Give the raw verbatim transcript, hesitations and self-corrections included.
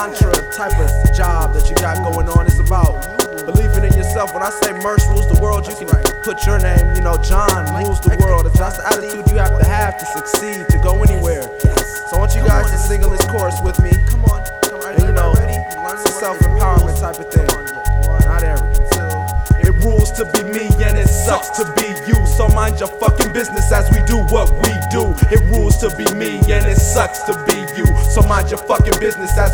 mantra type of job that you got going on. It's about believing in yourself. When I say Merce rules the world, you can put your name, you know, John rules the world. That's the attitude you have to have to succeed, to go anywhere. So I want you guys to sing on this chorus with me. And you know, it's a self-empowerment type of thing, not arrogance. It rules to be me and it sucks to be you. So mind your fucking business as we do what we do. It rules to be me and it sucks to be you. So mind your fucking business as